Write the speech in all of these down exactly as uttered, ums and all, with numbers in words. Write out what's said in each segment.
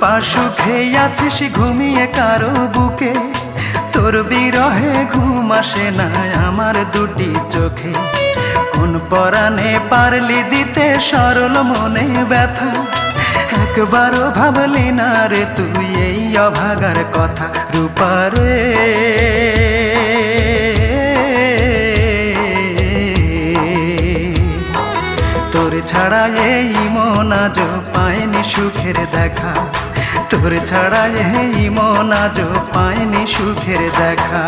রূপা সুখে আছিস ঘুমিয়ে কারো বুকে, তোর বিরহে ঘুম আসে না আমার দুটি চোখে। কোন পরাণে পারলি দিতে সরল মনে ব্যথা, একবারও ভাবলি না রে তুই এই অভাগার কথা। রূপা রে তোর ছাড়া এই মন আজ পায়নি সুখের দেখা, তোর ছাড়া এই মন আজ পায়নি সুখের দেখা।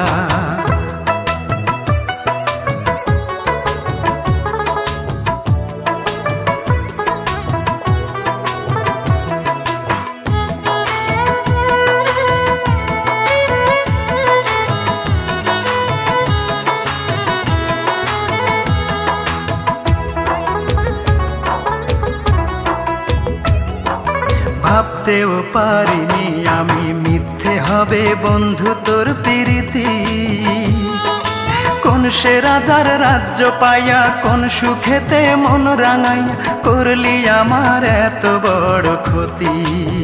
ভাবতেও পারিনি আমি মিথ্যে হবে বন্ধু তোর প্রীতি। কোন সে রাজার রাজ্য পাইয়া কোন সুখেতে মন রাঙাইয়া করলি আমার এত বড় ক্ষতি।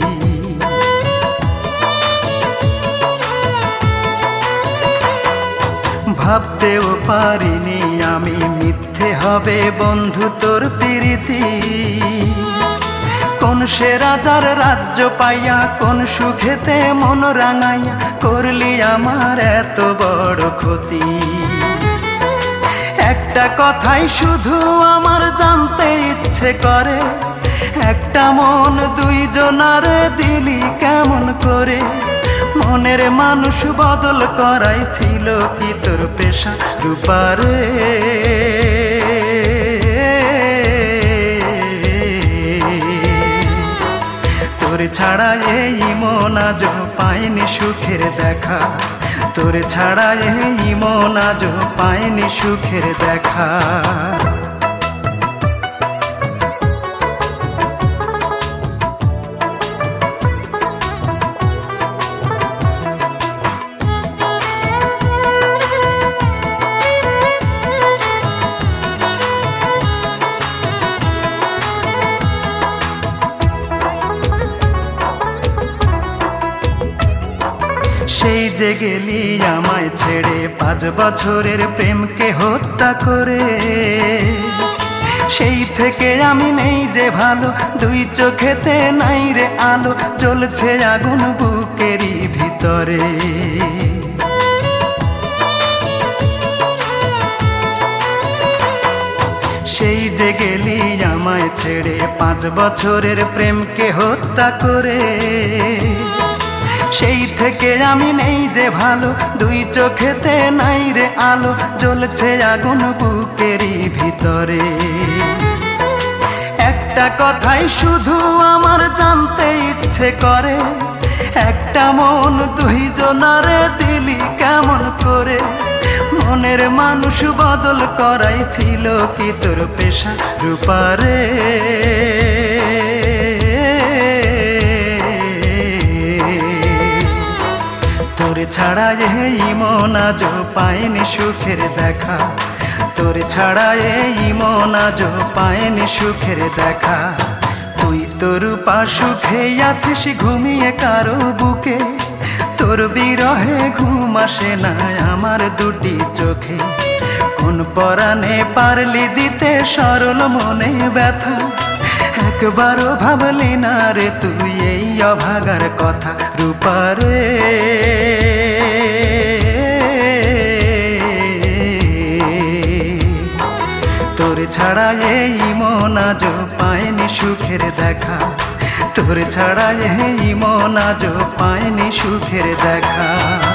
ভাবতেও পারিনি আমি মিথ্যে হবে বন্ধু তোর প্রীতি। কোন সে রাজার রাজ্য পাইয়া কোন সুখেতে মন রাঙাইয়া করলি আমার এত বড় ক্ষতি। একটা কথাই শুধু আমার জানতে ইচ্ছে করে, একটা মন দুইজনার দিলি কেমন করে। মনের মানুষ বদল করাই ছিল কি তোর পেশা। রূপা রে তোর ছাড়া এই মন আজ পায়নি সুখের দেখা, তোর ছাড়া এই মন আজ পায়নি সুখের দেখা। সেই যে গেলি আমায় ছেড়ে পাঁচ বছরের প্রেমকে হত্যা করে, সেই থেকে আমি নেই যে ভালো, দুই চোখেতে নাই রে আলো, জ্বলছে আগুন বুকেরই ভিতরে। সেই যে গেলি আমায় ছেড়ে পাঁচ বছরের প্রেমকে হত্যা করে, সেই থেকে আমি নেই যে ভালো, দুই চোখেতে নাই রে আলো, জ্বলছে আগুন বুকেরই ভিতরে। একটা কথাই শুধু আমার জানতে ইচ্ছে করে, একটা মন দুইজনারে দিলি কেমন করে। মনের মানুষ বদল করাই ছিল কি তোর পেশা। রূপা রে তোর ছাড়া এই মন আজ পায়নি সুখের দেখা, তোর ছাড়া এই মন আজ পায়নি সুখের দেখা। তুই তো রূপা সুখে আছিস ঘুমিয়ে কারো বুকে, তোর বিরহে ঘুম আসে না আমার দুটি চোখে। কোন পরাণে পারলি দিতে সরল মনে ব্যথা, একবারও ভাবলি না রে তুই এই অভাগার কথা। রূপা রে তোর ছাড়া এই মন আজ পায়নি সুখের দেখা, তোর ছাড়া এই মন আজ পায়নি সুখের দেখা।